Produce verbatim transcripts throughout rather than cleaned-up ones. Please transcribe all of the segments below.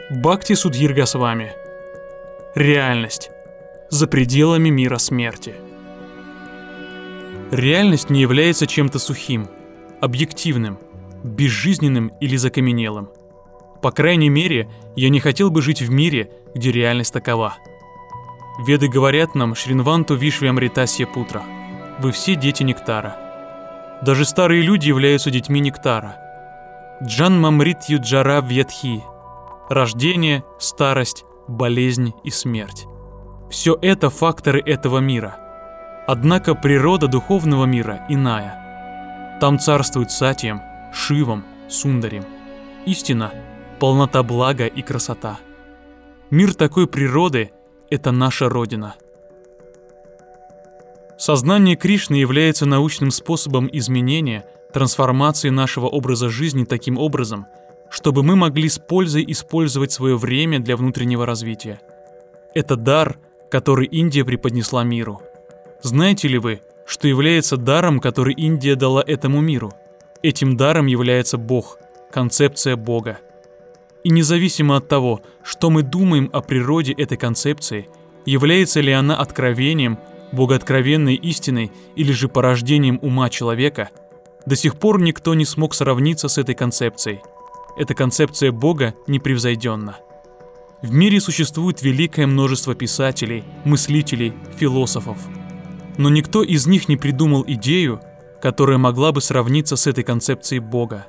Бхакти Судхир Госвами. Реальность. За пределами мира смерти. Реальность не является чем-то сухим, объективным, безжизненным или закаменелым. По крайней мере, я не хотел бы жить в мире, где реальность такова. Веды говорят нам Шринванту Вишвамритасья Путрах: вы все дети нектара. Даже старые люди являются детьми нектара. Джанмамрит юджара вьятхи. Рождение, старость, болезнь и смерть. Все это факторы этого мира. Однако природа духовного мира иная. Там царствует Сатьям, Шивом, Сундарем. Истина, полнота блага и красота. Мир такой природы – это наша Родина. Сознание Кришны является научным способом изменения, трансформации нашего образа жизни таким образом, чтобы мы могли с пользой использовать свое время для внутреннего развития. Это дар, который Индия преподнесла миру. Знаете ли вы, что является даром, который Индия дала этому миру? Этим даром является Бог, концепция Бога. И независимо от того, что мы думаем о природе этой концепции, является ли она откровением, богооткровенной истиной или же порождением ума человека, до сих пор никто не смог сравниться с этой концепцией. Эта концепция Бога непревзойденна. В мире существует великое множество писателей, мыслителей, философов. Но никто из них не придумал идею, которая могла бы сравниться с этой концепцией Бога.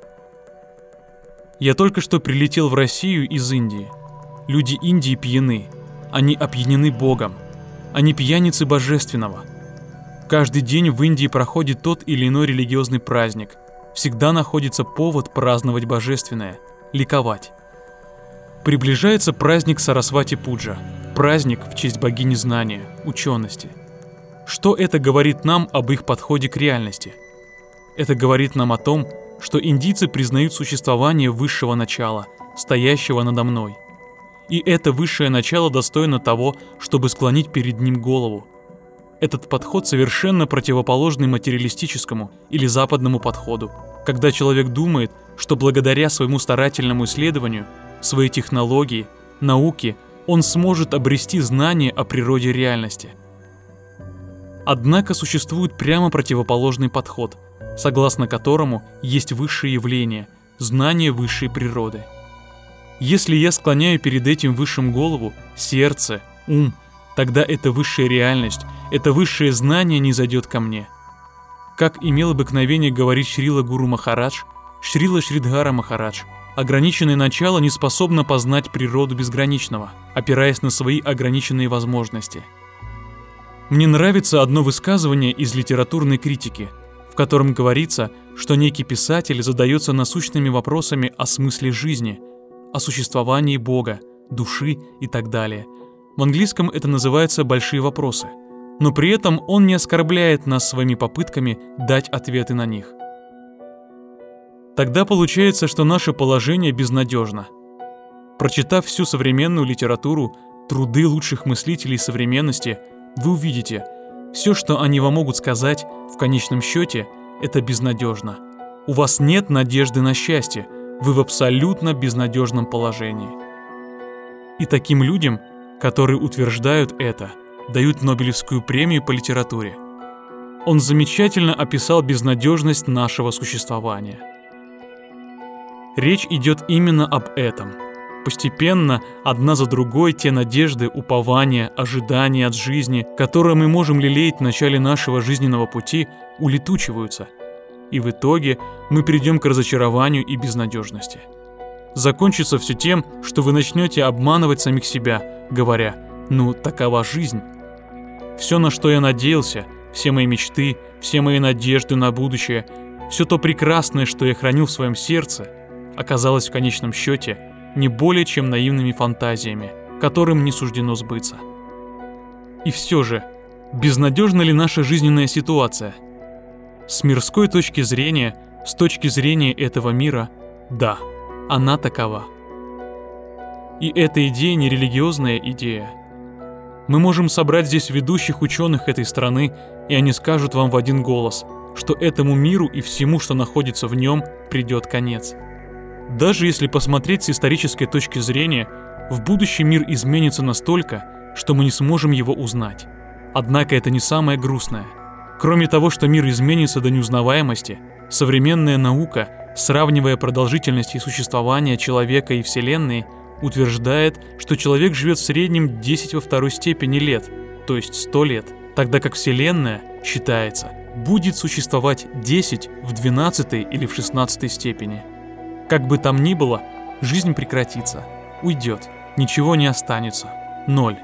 Я только что прилетел в Россию из Индии. Люди Индии пьяны. Они опьянены Богом. Они пьяницы божественного. Каждый день в Индии проходит тот или иной религиозный праздник. Всегда находится повод праздновать божественное, ликовать. Приближается праздник Сарасвати-пуджа, праздник в честь богини знания, учености. Что это говорит нам об их подходе к реальности? Это говорит нам о том, что индийцы признают существование высшего начала, стоящего надо мной. И это высшее начало достойно того, чтобы склонить перед ним голову. Этот подход совершенно противоположный материалистическому или западному подходу, когда человек думает, что благодаря своему старательному исследованию, своей технологии, науке, он сможет обрести знание о природе реальности. Однако существует прямо противоположный подход, согласно которому есть высшее явление, знание высшей природы. Если я склоняю перед этим высшим голову, сердце, ум, тогда эта высшая реальность, это высшее знание не зайдет ко мне. Как имел обыкновение говорить Шрила Гуру Махарадж, Шрила Шридхара Махарадж, ограниченное начало не способно познать природу безграничного, опираясь на свои ограниченные возможности. Мне нравится одно высказывание из литературной критики, в котором говорится, что некий писатель задается насущными вопросами о смысле жизни, о существовании Бога, души и так далее. В английском это называется «большие вопросы», но при этом он не оскорбляет нас своими попытками дать ответы на них. Тогда получается, что наше положение безнадежно. Прочитав всю современную литературу, труды лучших мыслителей современности, вы увидите, все, что они вам могут сказать, в конечном счете, это безнадежно. У вас нет надежды на счастье, вы в абсолютно безнадежном положении. И таким людям, которые утверждают это, дают Нобелевскую премию по литературе. Он замечательно описал безнадежность нашего существования. Речь идет именно об этом. Постепенно, одна за другой, те надежды, упования, ожидания от жизни, которые мы можем лелеять в начале нашего жизненного пути, улетучиваются. И в итоге мы придем к разочарованию и безнадежности. Закончится все тем, что вы начнете обманывать самих себя, говоря: «Ну, такова жизнь». Все, на что я надеялся, все мои мечты, все мои надежды на будущее, все то прекрасное, что я хранил в своем сердце, оказалось в конечном счете не более чем наивными фантазиями, которым не суждено сбыться. И все же, безнадежна ли наша жизненная ситуация? С мирской точки зрения, с точки зрения этого мира, да, она такова. И эта идея не религиозная идея. Мы можем собрать здесь ведущих ученых этой страны, и они скажут вам в один голос, что этому миру и всему, что находится в нем, придет конец. Даже если посмотреть с исторической точки зрения, в будущем мир изменится настолько, что мы не сможем его узнать. Однако это не самое грустное. Кроме того, что мир изменится до неузнаваемости, современная наука, сравнивая продолжительность существования человека и Вселенной, утверждает, что человек живет в среднем десять во второй степени лет, то есть сто лет, тогда как Вселенная, считается, будет существовать десять в двенадцатой или в шестнадцатой степени. Как бы там ни было, жизнь прекратится, уйдет, ничего не останется, ноль.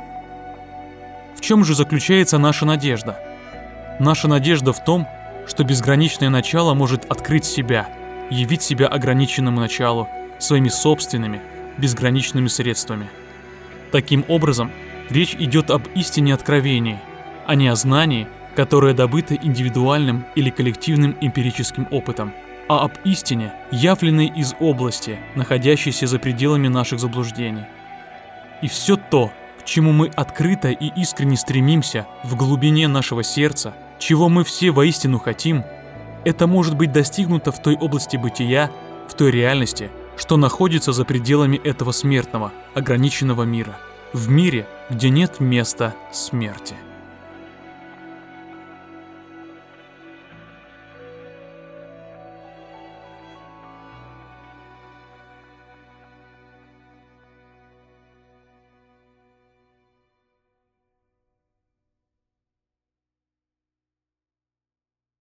В чем же заключается наша надежда? Наша надежда в том, что безграничное начало может открыть себя, явить себя ограниченному началу своими собственными, безграничными средствами. Таким образом, речь идет об истине откровения, а не о знании, которое добыто индивидуальным или коллективным эмпирическим опытом, а об истине, явленной из области, находящейся за пределами наших заблуждений. И все то, к чему мы открыто и искренне стремимся в глубине нашего сердца, чего мы все воистину хотим, это может быть достигнуто в той области бытия, в той реальности, что находится за пределами этого смертного, ограниченного мира, в мире, где нет места смерти.